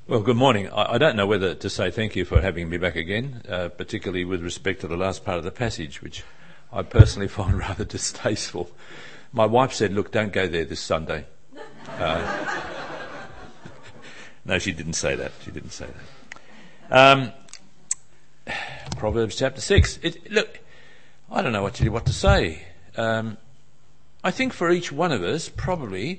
Well, good morning. I don't know whether to say thank you for having me back again, particularly with respect to the last part of the passage, which I personally find rather distasteful. My wife said, look, don't go there this Sunday. No, she didn't say that. Proverbs chapter 6. Look, I don't know what to say. I think for each one of us, probably,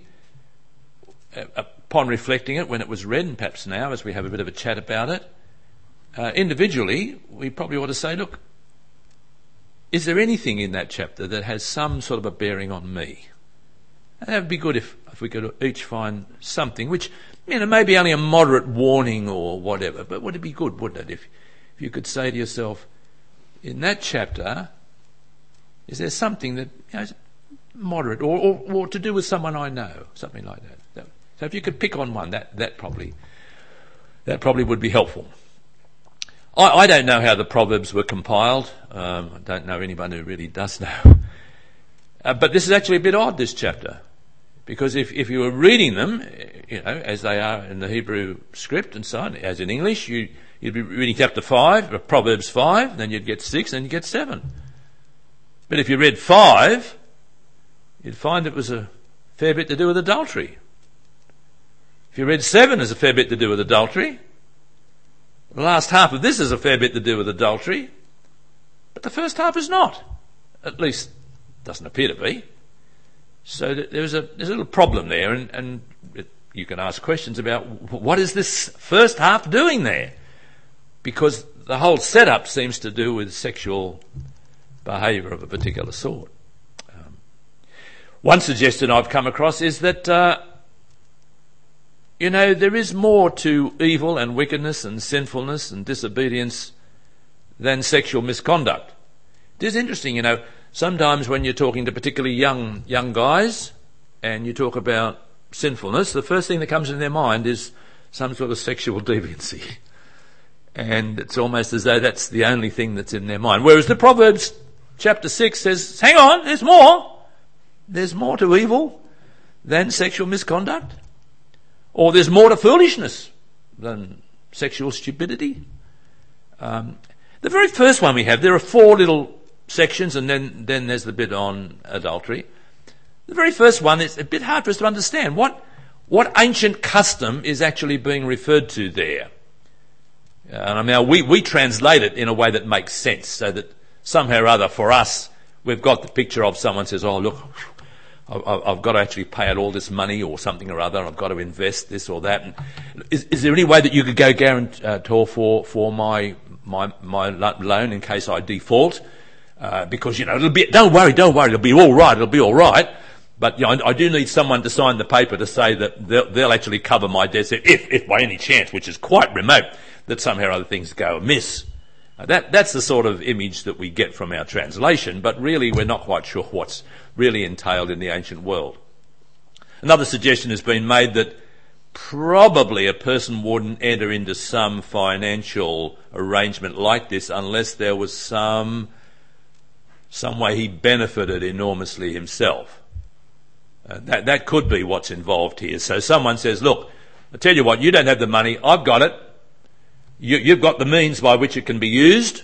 upon reflecting it when it was read, and perhaps now as we have a bit of a chat about it, individually, we probably ought to say, look, is there anything in that chapter that has some sort of a bearing on me? And that would be good if we could each find something which, maybe only a moderate warning or whatever, but would it be good, wouldn't it, if you could say to yourself, in that chapter, is there something that is moderate or to do with someone I know, something like that. So if you could pick on one, that probably would be helpful. I don't know how the Proverbs were compiled. I don't know anyone who really does know. But this is actually a bit odd, this chapter, because if you were reading them, as they are in the Hebrew script and so on, as in English, you'd be reading chapter 5, Proverbs 5, then you'd get 6, and you'd get 7. But if you read 5, you'd find it was a fair bit to do with adultery. If you read 7, there's a fair bit to do with adultery. The last half of this is a fair bit to do with adultery. But the first half is not. At least, doesn't appear to be. So there's a little problem there, and you can ask questions about what is this first half doing there? Because the whole setup seems to do with sexual behaviour of a particular sort. One suggestion I've come across is that there is more to evil and wickedness and sinfulness and disobedience than sexual misconduct. It is interesting, sometimes when you're talking to particularly young guys and you talk about sinfulness, the first thing that comes in their mind is some sort of sexual deviancy. And it's almost as though that's the only thing that's in their mind. Whereas the Proverbs chapter 6 says, hang on, there's more. There's more to evil than sexual misconduct. Or there's more to foolishness than sexual stupidity. The very first one we have, there are 4 little sections, and then there's the bit on adultery. The very first one is a bit hard for us to understand. What ancient custom is actually being referred to there? Now we translate it in a way that makes sense, so that somehow or other for us, we've got the picture of someone says, oh look, I've got to actually pay out all this money or something or other. I've got to invest this or that. And is there any way that you could go guarantor for my loan in case I default? Because it'll be. Don't worry. It'll be all right. But I do need someone to sign the paper to say that they'll actually cover my debts if by any chance, which is quite remote, that somehow or other things go amiss. That's the sort of image that we get from our translation, but really we're not quite sure what's really entailed in the ancient world. Another suggestion has been made that probably a person wouldn't enter into some financial arrangement like this unless there was some way he benefited enormously himself. That could be what's involved here. So someone says, look, I tell you what, you don't have the money, I've got it. You've got the means by which it can be used.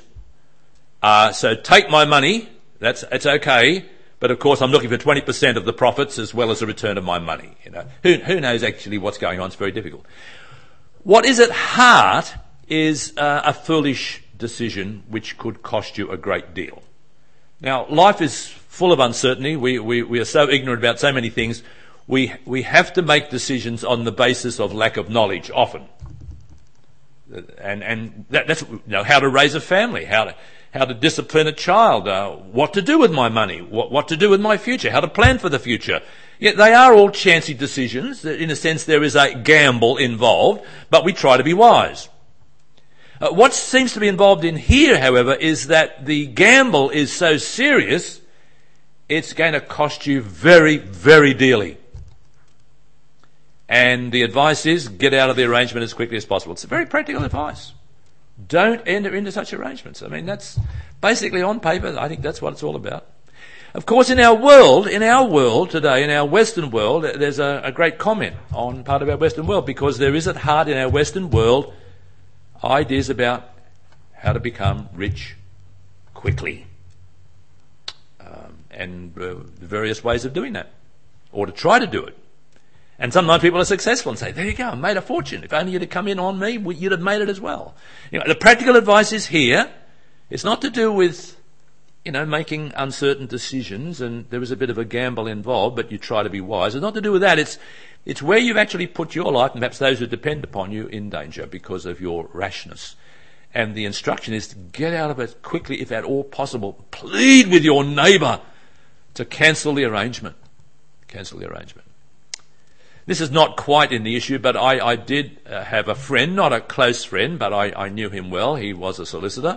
So take my money. It's okay. But of course, I'm looking for 20% of the profits as well as a return of my money. Who knows actually what's going on? It's very difficult. What is at heart is a foolish decision which could cost you a great deal. Now, life is full of uncertainty. We are so ignorant about so many things. We have to make decisions on the basis of lack of knowledge often. And that's how to raise a family, how to discipline a child, what to do with my money, what to do with my future, how to plan for the future. Yet they are all chancy decisions. In a sense, there is a gamble involved, but we try to be wise. What seems to be involved in here, however, is that the gamble is so serious, it's going to cost you very, very dearly. And the advice is, get out of the arrangement as quickly as possible. It's a very practical advice. Don't enter into such arrangements. That's basically on paper, I think that's what it's all about. Of course, in our world today, in our Western world, there's a great comment on part of our Western world, because there is at heart in our Western world ideas about how to become rich quickly, and various ways of doing that, or to try to do it. And sometimes people are successful and say, there you go, I made a fortune. If only you'd have come in on me, you'd have made it as well. The practical advice is here. It's not to do with, making uncertain decisions, and there is a bit of a gamble involved, but you try to be wise. It's not to do with that. It's where you've actually put your life, and perhaps those who depend upon you, in danger because of your rashness. And the instruction is to get out of it quickly, if at all possible. Plead with your neighbour to cancel the arrangement. Cancel the arrangement. This is not quite in the issue, but I did have a friend, not a close friend, but I knew him well. He was a solicitor.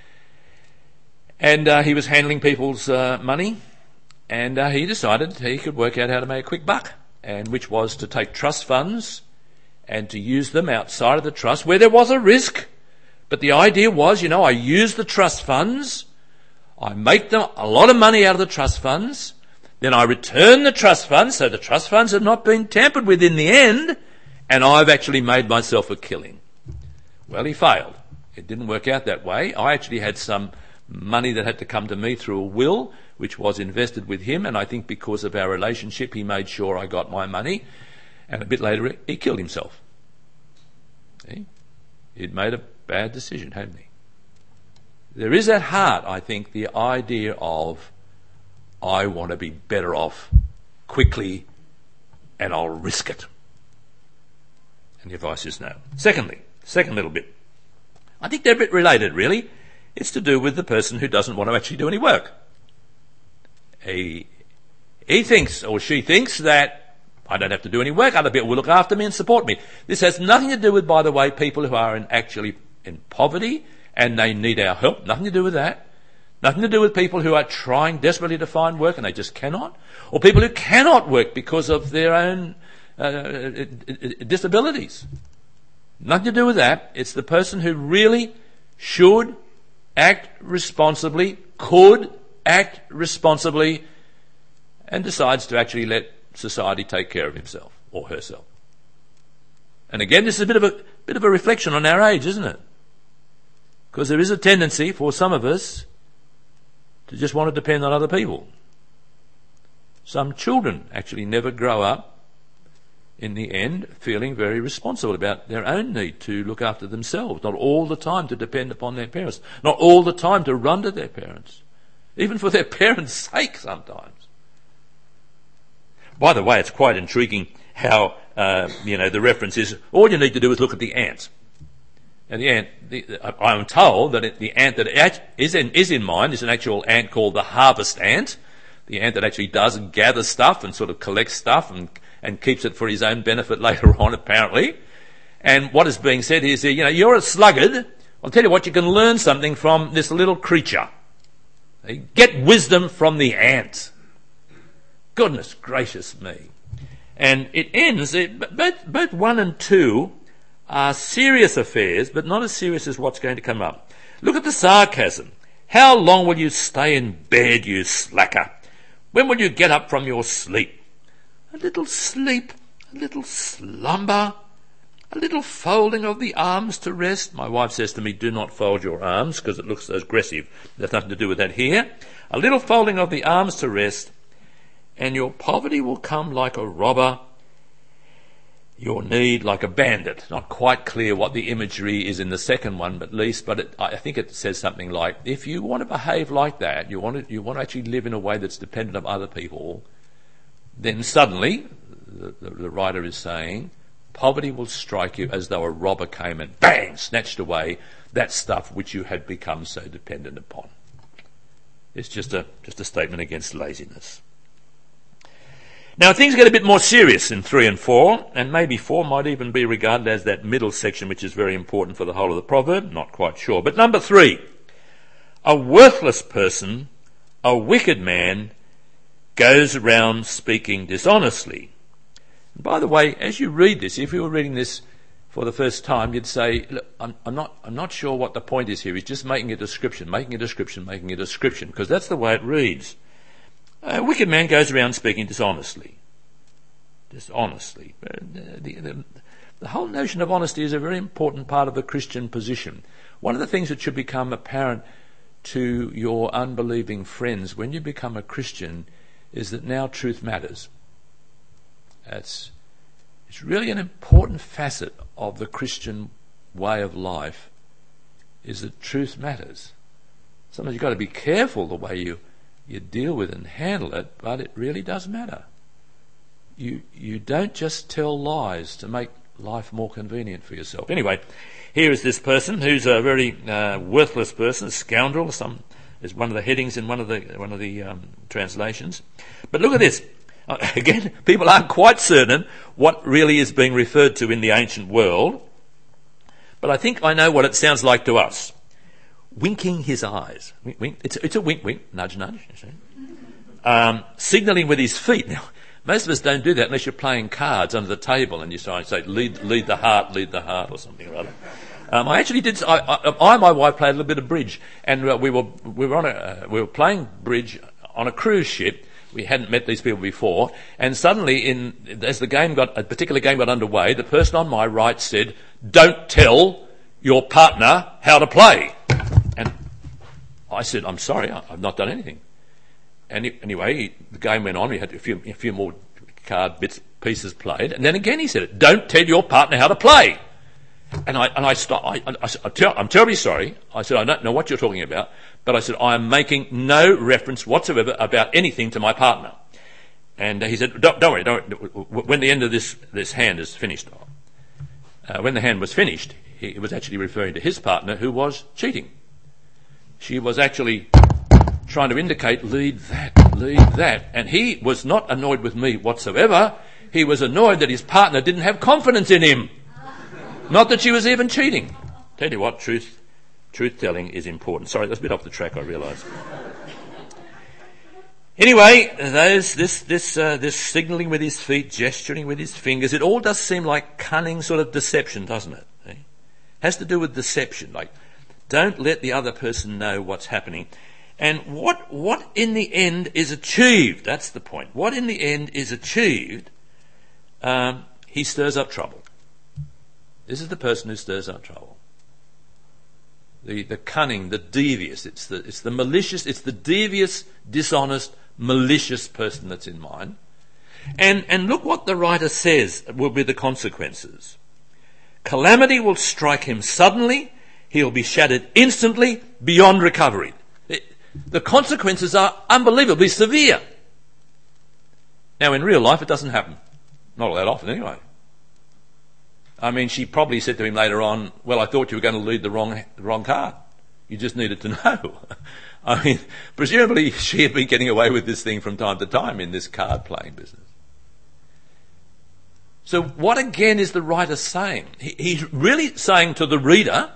And he was handling people's money. And he decided he could work out how to make a quick buck, and which was to take trust funds and to use them outside of the trust where there was a risk. But the idea was, I use the trust funds, I make them a lot of money out of the trust funds, then I return the trust funds, so the trust funds have not been tampered with in the end, and I've actually made myself a killing. Well, he failed. It didn't work out that way. I actually had some money that had to come to me through a will, which was invested with him, and I think because of our relationship, he made sure I got my money, and a bit later he killed himself. See? He'd made a bad decision, hadn't he? There is at heart, I think, the idea of, I want to be better off quickly, and I'll risk it. And the advice is no. Second little bit. I think they're a bit related, really. It's to do with the person who doesn't want to actually do any work. He thinks, or she thinks, that I don't have to do any work, other people will look after me and support me. This has nothing to do with, by the way, people who are actually in poverty and they need our help. Nothing to do with that. Nothing to do with people who are trying desperately to find work and they just cannot. Or people who cannot work because of their own disabilities. Nothing to do with that. It's the person who really should act responsibly, could act responsibly, and decides to actually let society take care of himself or herself. And again, this is a bit of a reflection on our age, isn't it? Because there is a tendency for some of us to just want to depend on other people. Some children actually never grow up, in the end, feeling very responsible about their own need to look after themselves. Not all the time to depend upon their parents. Not all the time to run to their parents. Even for their parents' sake sometimes. By the way, it's quite intriguing how, the reference is, all you need to do is look at the ants. And the ant, I'm told that the ant that is in mind is an actual ant called the harvest ant. The ant that actually does gather stuff and sort of collects stuff and keeps it for his own benefit later on, apparently. And what is being said is, you're a sluggard. I'll tell you what, you can learn something from this little creature. Get wisdom from the ant. Goodness gracious me. And it ends, both 1 and 2 are serious affairs, but not as serious as what's going to come up. Look at the sarcasm. How long will you stay in bed, you slacker? When will you get up from your sleep? A little sleep, a little slumber, a little folding of the arms to rest. My wife says to me, do not fold your arms because it looks so aggressive. There's nothing to do with that here. A little folding of the arms to rest, and your poverty will come like a robber, your need like a bandit. Not quite clear what the imagery is in the second one, but I think it says something like, if you want to behave like that, you want to actually live in a way that's dependent on other people, then suddenly, the writer is saying, poverty will strike you as though a robber came and bang, snatched away that stuff which you had become so dependent upon. It's just a statement against laziness. Now things get a bit more serious in 3 and 4, and maybe 4 might even be regarded as that middle section which is very important for the whole of the proverb, not quite sure. But number 3, a worthless person, a wicked man, goes around speaking dishonestly. And by the way, as you read this, if you were reading this for the first time, you'd say, look, I'm not sure what the point is here. He's just making a description, because that's the way it reads. A wicked man goes around speaking dishonestly. The whole notion of honesty is a very important part of the Christian position. One of the things that should become apparent to your unbelieving friends when you become a Christian is that now truth matters. It's really an important facet of the Christian way of life, is that truth matters. Sometimes you've got to be careful the way you deal with and handle it, but it really does matter. You don't just tell lies to make life more convenient for yourself. Anyway, here is this person who's a very worthless person, a scoundrel, is one of the headings in one of the translations. But look at this. Again, people aren't quite certain what really is being referred to in the ancient world, but I think I know what it sounds like to us. Winking his eyes. Wink, wink. It's a wink, wink, nudge, nudge. You see. Signalling with his feet. Now, most of us don't do that unless you're playing cards under the table and you say, lead the heart, or something or other. I actually did. I and my wife played a little bit of bridge, and we were playing bridge on a cruise ship. We hadn't met these people before, and suddenly, as a particular game got underway, the person on my right said, "Don't tell your partner how to play." And I said, "I'm sorry, I've not done anything." And anyway, the game went on. We had a few more card pieces played, and then again he said, "Don't tell your partner how to play." And I stopped. I'm terribly sorry. I said, "I don't know what you're talking about," but I said, "I am making no reference whatsoever about anything to my partner." And he said, "Don't worry. When the end of this hand is finished," when the hand was finished, he was actually referring to his partner who was cheating. She was actually trying to indicate, lead that. And he was not annoyed with me whatsoever. He was annoyed that his partner didn't have confidence in him. Not that she was even cheating. Tell you what, truth-telling is important. Sorry, that's a bit off the track, I realise. Anyway, this signalling with his feet, gesturing with his fingers, it all does seem like cunning sort of deception, doesn't it? Has to do with deception, like don't let the other person know what's happening. And what in the end is achieved, that's the point. What in the end is achieved, he stirs up trouble. This is the person who stirs up trouble. The cunning, the devious, it's the malicious, it's the devious, dishonest, malicious person that's in mind. And look what the writer says will be the consequences. Calamity will strike him suddenly. He'll be shattered instantly beyond recovery. The consequences are unbelievably severe. Now, in real life, it doesn't happen. Not all that often, anyway. I mean, she probably said to him later on, "Well, I thought you were going to lead the wrong card. You just needed to know." I mean, presumably she had been getting away with this thing from time to time in this card playing business. So what again is the writer saying? He's really saying to the reader,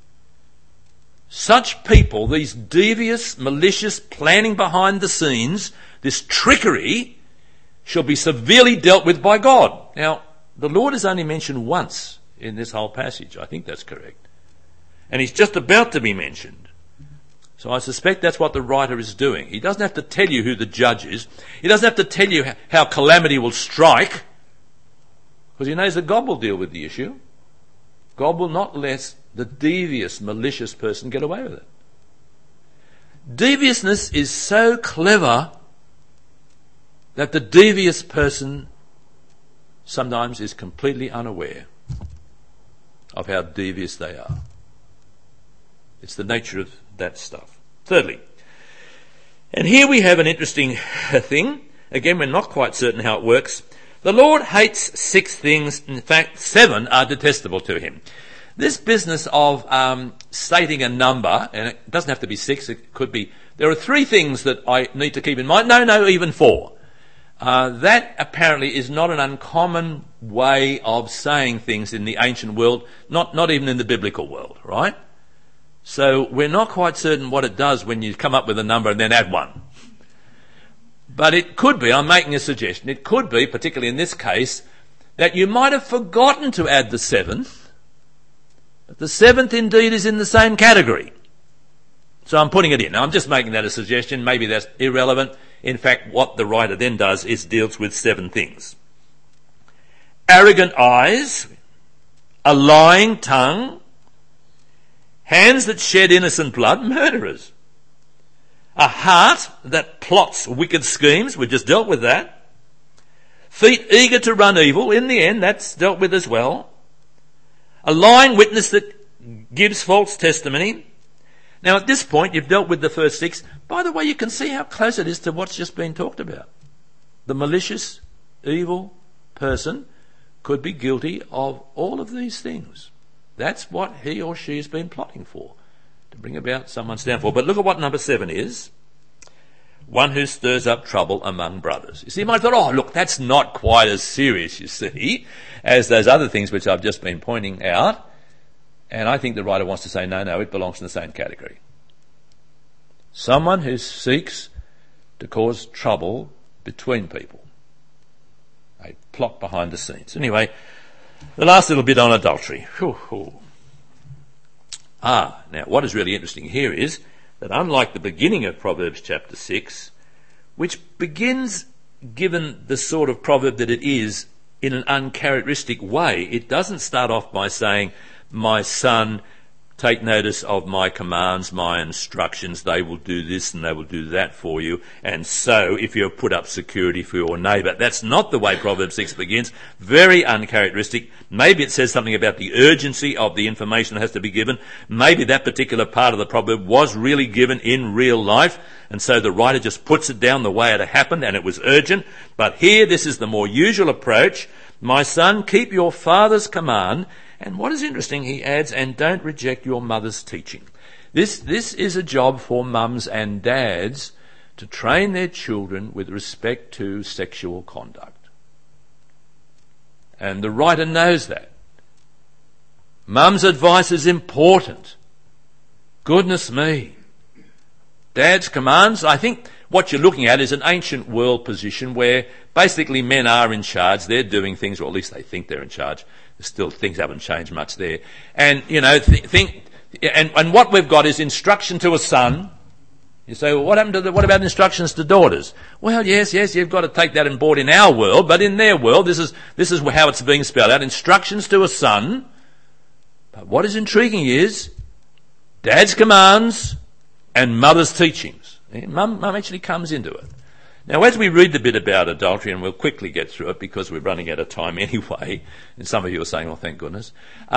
such people, these devious, malicious, planning behind the scenes, this trickery, shall be severely dealt with by God. Now, the Lord is only mentioned once in this whole passage. I think that's correct. And he's just about to be mentioned. So I suspect that's what the writer is doing. He doesn't have to tell you who the judge is. He doesn't have to tell you how calamity will strike, because he knows that God will deal with the issue. God will not let the devious, malicious person get away with it. Deviousness is so clever that the devious person sometimes is completely unaware of how devious they are. It's the nature of that stuff. Thirdly, and here we have an interesting thing. Again, we're not quite certain how it works. The Lord hates 6 things. In fact, 7 are detestable to him. This business of stating a number, and it doesn't have to be 6, it could be, there are 3 things that I need to keep in mind. No, even 4. That apparently is not an uncommon way of saying things in the ancient world, not even in the biblical world, right? So we're not quite certain what it does when you come up with a number and then add 1. But it could be, I'm making a suggestion, it could be, particularly in this case, that you might have forgotten to add the 7th, but the 7th indeed is in the same category. So I'm putting it in. Now I'm just making that a suggestion, maybe that's irrelevant. In fact, what the writer then does is deals with 7 things. Arrogant eyes, a lying tongue, hands that shed innocent blood, murderers. A heart that plots wicked schemes, we just dealt with that. Feet eager to run evil, in the end that's dealt with as well. A lying witness that gives false testimony. Now at this point you've dealt with the first 6. By the way, you can see how close it is to what's just been talked about. The malicious, evil person could be guilty of all of these things. That's what he or she has been plotting for, to bring about someone's downfall. But look at what number 7 is. One who stirs up trouble among brothers. You see, you might have thought, oh, look, that's not quite as serious, you see, as those other things which I've just been pointing out. And I think the writer wants to say, no, it belongs in the same category. Someone who seeks to cause trouble between people. A plot behind the scenes. Anyway, the last little bit on adultery. Now what is really interesting here is that unlike the beginning of Proverbs chapter 6, which begins, given the sort of proverb that it is, in an uncharacteristic way, it doesn't start off by saying, my son, take notice of my commands, my instructions, they will do this and they will do that for you, and so if you put up security for your neighbour. That's not the way Proverbs 6 begins. Very uncharacteristic. Maybe it says something about the urgency of the information that has to be given. Maybe that particular part of the proverb was really given in real life, and so the writer just puts it down the way it happened, and it was urgent. But here, this is the more usual approach. My son, keep your father's command. And what is interesting, he adds, and don't reject your mother's teaching. This is a job for mums and dads to train their children with respect to sexual conduct. And the writer knows that. Mum's advice is important. Goodness me. Dad's commands, I think what you're looking at is an ancient world position where basically men are in charge. They're doing things, or at least they think they're in charge. Still, things haven't changed much there. And, and what we've got is instruction to a son. You say, well, what about instructions to daughters? Well, yes, you've got to take that on board in our world, but in their world, this is how it's being spelled out. Instructions to a son. But what is intriguing is dad's commands and mother's teachings. Mum actually comes into it. Now, as we read the bit about adultery, and we'll quickly get through it because we're running out of time anyway, and some of you are saying, well, thank goodness.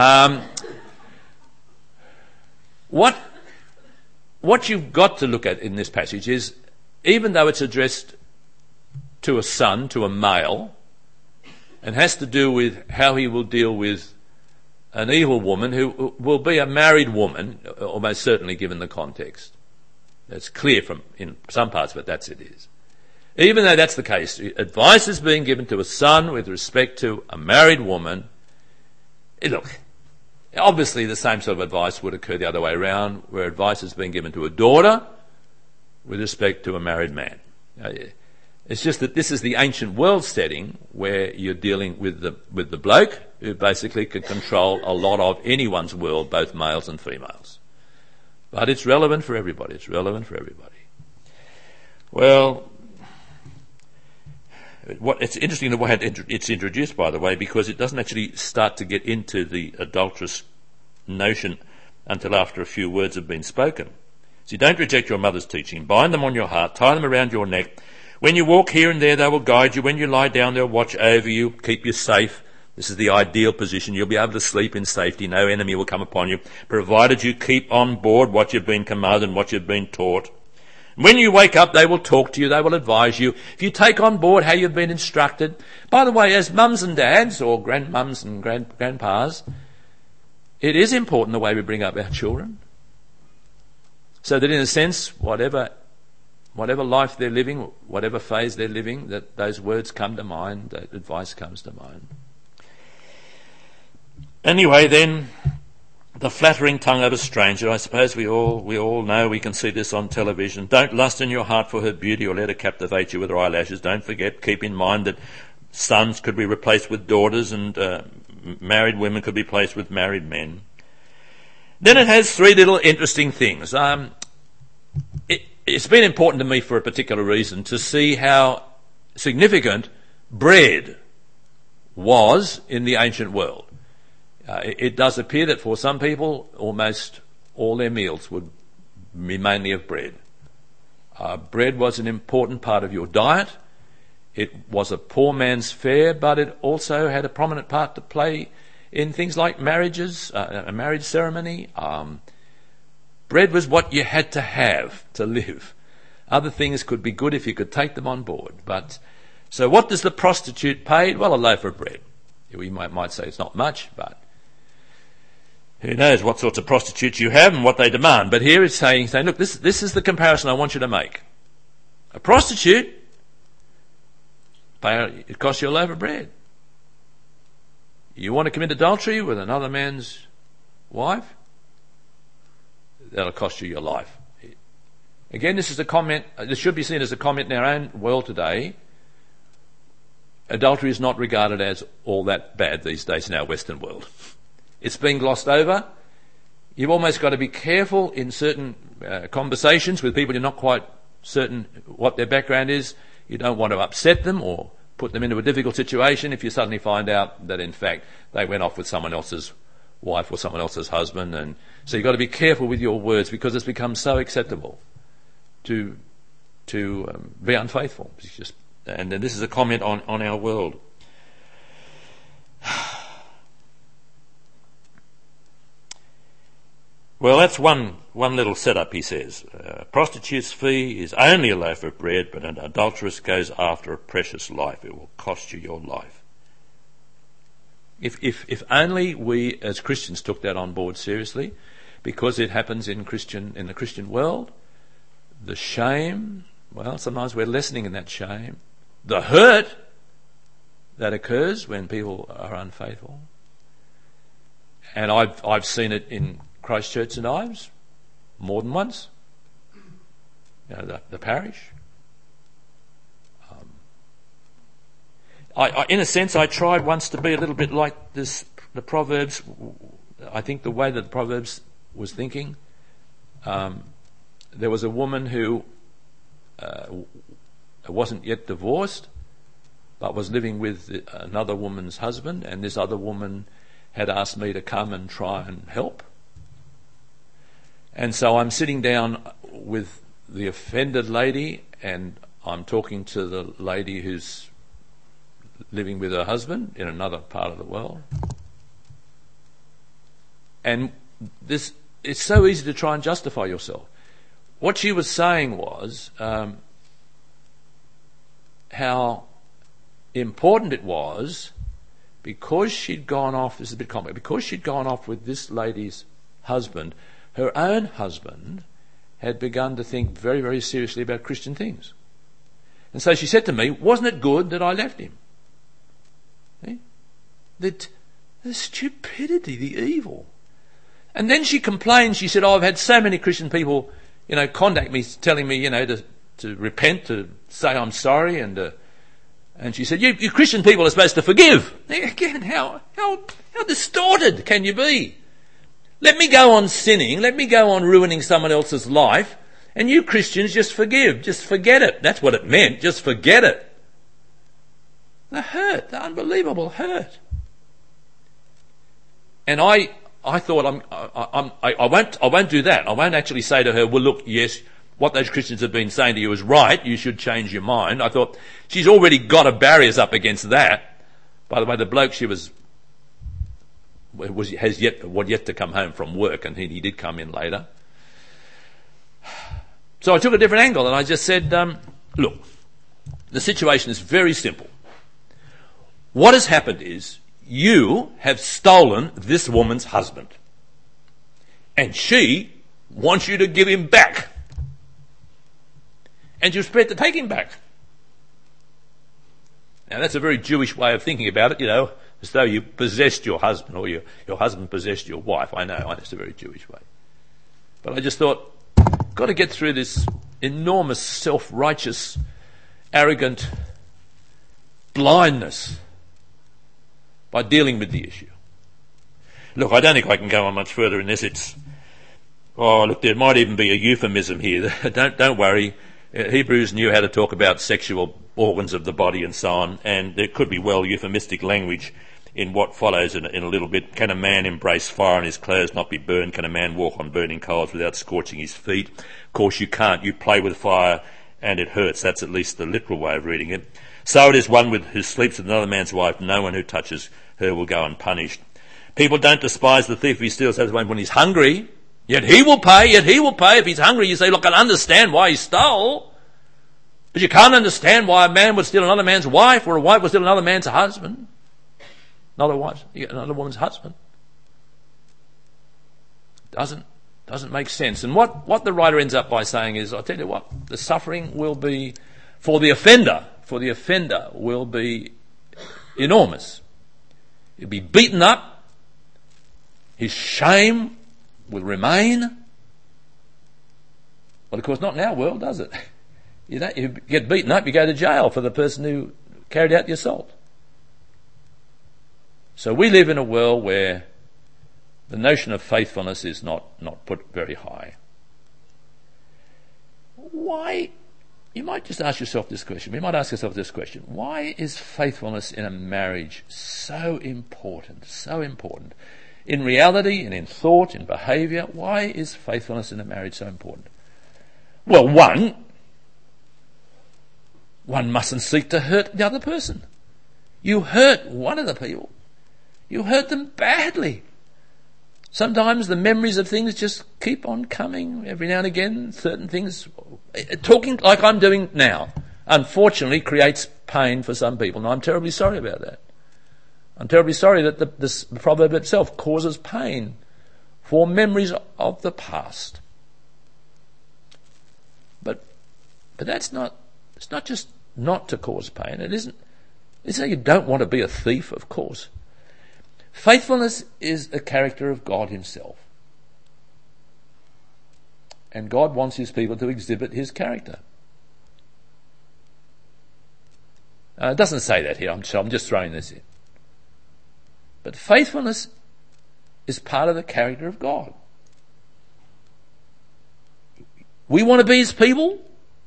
What you've got to look at in this passage is, even though it's addressed to a son, to a male, and has to do with how he will deal with an evil woman who will be a married woman, almost certainly given the context. That's clear from in some parts, but that's it is. Even though that's the case, advice is being given to a son with respect to a married woman. Look, obviously the same sort of advice would occur the other way around, where advice is being given to a daughter with respect to a married man. It's just that this is the ancient world setting where you're dealing with the bloke who basically can control a lot of anyone's world, both males and females. But it's relevant for everybody. Well, it's interesting the way it's introduced, by the way, because it doesn't actually start to get into the adulterous notion until after a few words have been spoken. So don't reject your mother's teaching. Bind them on your heart. Tie them around your neck. When you walk here and there, they will guide you. When you lie down, they'll watch over you, keep you safe. This is the ideal position. You'll be able to sleep in safety. No enemy will come upon you, provided you keep on board what you've been commanded and what you've been taught. When you wake up, they will talk to you, they will advise you. If you take on board how you've been instructed, by the way, as mums and dads, or grandmums and grandpas, it is important the way we bring up our children. So that in a sense, whatever life they're living, whatever phase they're living, that those words come to mind, that advice comes to mind. Anyway, then, the flattering tongue of a stranger. I suppose we all know, we can see this on television. Don't lust in your heart for her beauty, or let her captivate you with her eyelashes. Don't forget, keep in mind that sons could be replaced with daughters, and married women could be replaced with married men. Then it has 3 little interesting things. It it's been important to me for a particular reason to see how significant bread was in the ancient world. It does appear that for some people, almost all their meals would be mainly of bread. Bread was an important part of your diet. It was a poor man's fare, but it also had a prominent part to play in things like marriages, a marriage ceremony. Bread was what you had to have to live. Other things could be good if you could take them on board. So what does the prostitute pay? Well, a loaf of bread. We might say it's not much, but who knows what sorts of prostitutes you have and what they demand. But here it's saying, look, this is the comparison I want you to make. A prostitute, it costs you a loaf of bread. You want to commit adultery with another man's wife? That'll cost you your life. Again, this is a comment, this should be seen as a comment in our own world today. Adultery is not regarded as all that bad these days in our Western world. It's being glossed over. You've almost got to be careful in certain conversations with people you're not quite certain what their background is. You don't want to upset them or put them into a difficult situation if you suddenly find out that in fact they went off with someone else's wife or someone else's husband. And so you've got to be careful with your words because it's become so acceptable to be unfaithful. It's just, and this is a comment on our world. Well, that's one little setup, he says. A prostitute's fee is only a loaf of bread, but an adulteress goes after a precious life. It will cost you your life. If only we as Christians took that on board seriously, because it happens in the Christian world, the shame, well, sometimes we're lessening in that shame. The hurt that occurs when people are unfaithful. And I've seen it in Christchurch St Ives more than once. The parish. In a sense, I tried once to be a little bit like the Proverbs. I think the way that the Proverbs was thinking. There was a woman who wasn't yet divorced, but was living with another woman's husband, and this other woman had asked me to come and try and help. And so I'm sitting down with the offended lady, and I'm talking to the lady who's living with her husband in another part of the world. And it's so easy to try and justify yourself. What she was saying was how important it was, because she'd gone off, this is a bit complicated, because she'd gone off with this lady's husband, her own husband had begun to think very, very seriously about Christian things. And so she said to me, wasn't it good that I left him? The stupidity, the evil. And then she complained, she said, I've had so many Christian people, contact me, telling me, to repent, to say I'm sorry, and she said, you Christian people are supposed to forgive. Again, how distorted can you be? Let me go on sinning, let me go on ruining someone else's life, and you Christians just forgive, just forget it. That's what it meant, just forget it. The hurt, the unbelievable hurt. And I thought I won't do that. I won't actually say to her, well, look, yes, what those Christians have been saying to you is right. You should change your mind. I thought she's already got her barriers up against that. By the way, the bloke she has yet to come home from work, and he did come in later. So I took a different angle, and I just said, look, the situation is very simple. What has happened is you have stolen this woman's husband, and she wants you to give him back, and you're prepared to take him back. Now that's a very Jewish way of thinking about it, as though you possessed your husband or your husband possessed your wife. I know it's a very Jewish way. But I just thought, got to get through this enormous self-righteous, arrogant blindness by dealing with the issue. Look, I don't think I can go on much further in this. Oh, look, there might even be a euphemism here. Don't worry. Hebrews knew how to talk about sexual organs of the body and so on, and there could be euphemistic language in what follows in a little bit. Can a man embrace fire and his clothes not be burned? Can a man walk on burning coals without scorching his feet? Of course you can't. You play with fire and it hurts. That's at least the literal way of reading it. So it is one who sleeps with another man's wife. No one who touches her will go unpunished. People don't despise the thief if he steals when he's hungry. Yet he will pay if he's hungry. You say, look, I understand why he stole. But you can't understand why a man would steal another man's wife or a wife would steal another man's husband. Another woman's husband. Doesn't make sense. And what the writer ends up by saying is, I'll tell you what, the suffering will be for the offender will be enormous. He'll be beaten up. His shame will remain. Well, of course, not in our world, does it? You get beaten up, you go to jail for the person who carried out the assault. So we live in a world where the notion of faithfulness is not put very high. Why? You might just ask yourself this question. We might ask ourselves this question. Why is faithfulness in a marriage so important? So important. In reality and in thought, in behaviour, why is faithfulness in a marriage so important? Well, one mustn't seek to hurt the other person. You hurt one of the people, you hurt them badly. Sometimes the memories of things just keep on coming. Every now and again, certain things, talking like I'm doing now, unfortunately creates pain for some people, and I'm terribly sorry about that. I'm terribly sorry that this proverb itself causes pain for memories of the past. But it's not just not to cause pain. It isn't. It's that you don't want to be a thief, of course. Faithfulness is a character of God himself. And God wants his people to exhibit his character. It doesn't say that here, so I'm just throwing this in. But faithfulness is part of the character of God. We want to be his people,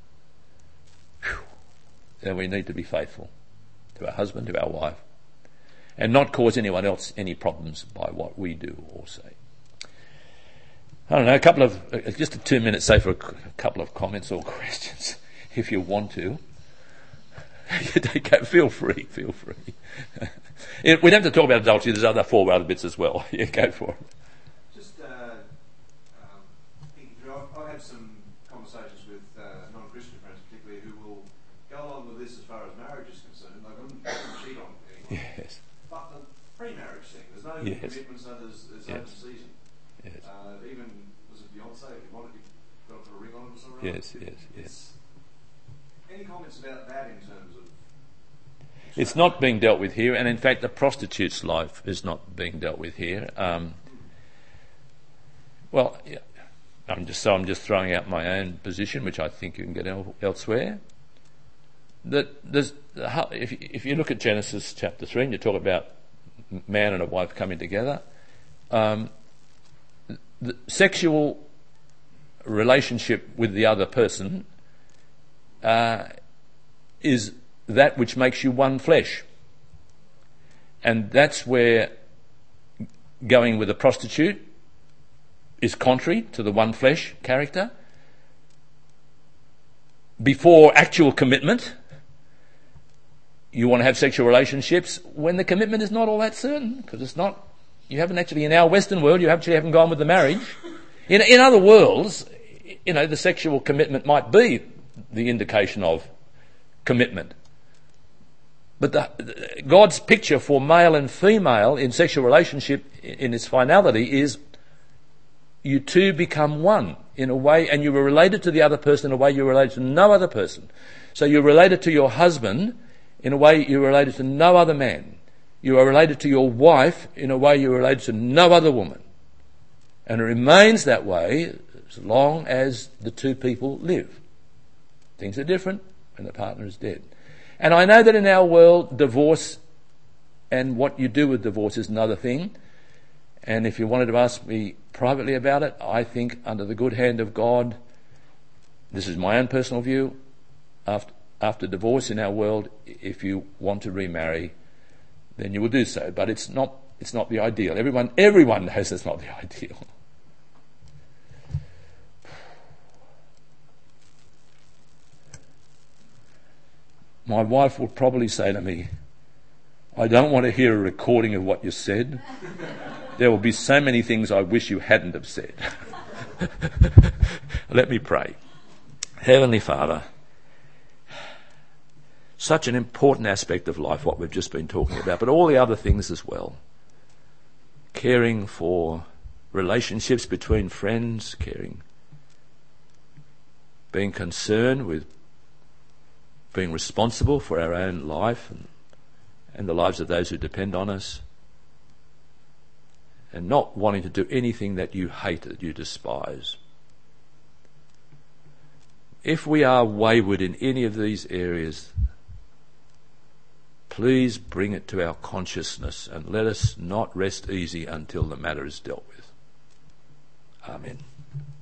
then we need to be faithful to our husband, to our wife, and not cause anyone else any problems by what we do or say. I don't know, just a 2 minutes, say, for a couple of comments or questions, if you want to. Feel free. We'd have to talk about adultery. There's other 4 other bits as well. Yeah, go for it. Just thinking through, I've had some conversations with non-Christian friends, particularly, who will go along with this as far as marriage is concerned. They wouldn't cheat on anyone. Yes. But the pre-marriage thing, there's no commitment, so there's open season. Yes. Even, was it Beyonce, if you wanted, you've got to put a ring on it or something? Yes. Any comments about that in terms of... It's not being dealt with here, and in fact the prostitute's life is not being dealt with here. I'm just throwing out my own position, which I think you can get elsewhere. If you look at Genesis chapter 3 and you talk about man and a wife coming together, the sexual relationship with the other person is that which makes you one flesh. And that's where going with a prostitute is contrary to the one flesh character. Before actual commitment, you want to have sexual relationships when the commitment is not all that certain, because it's not, you haven't actually, in our Western world, you actually haven't gone with the marriage. In other worlds, the sexual commitment might be the indication of commitment. But God's picture for male and female in sexual relationship in its finality is you two become one in a way, and you were related to the other person in a way you were related to no other person. So you're related to your husband in a way you're related to no other man. You are related to your wife in a way you're related to no other woman. And it remains that way as long as the two people live. Things are different when the partner is dead. And I know that in our world, divorce and what you do with divorce is another thing. And if you wanted to ask me privately about it, I think under the good hand of God, this is my own personal view, after divorce in our world, if you want to remarry, then you will do so. But it's not the ideal. Everyone knows it's not the ideal. My wife will probably say to me, I don't want to hear a recording of what you said. There will be so many things I wish you hadn't have said. Let me pray. Heavenly Father, such an important aspect of life, what we've just been talking about, but all the other things as well. Caring for relationships between friends, being concerned with being responsible for our own life and the lives of those who depend on us, and not wanting to do anything that you hate, that you despise. If we are wayward in any of these areas, please bring it to our consciousness and let us not rest easy until the matter is dealt with. Amen.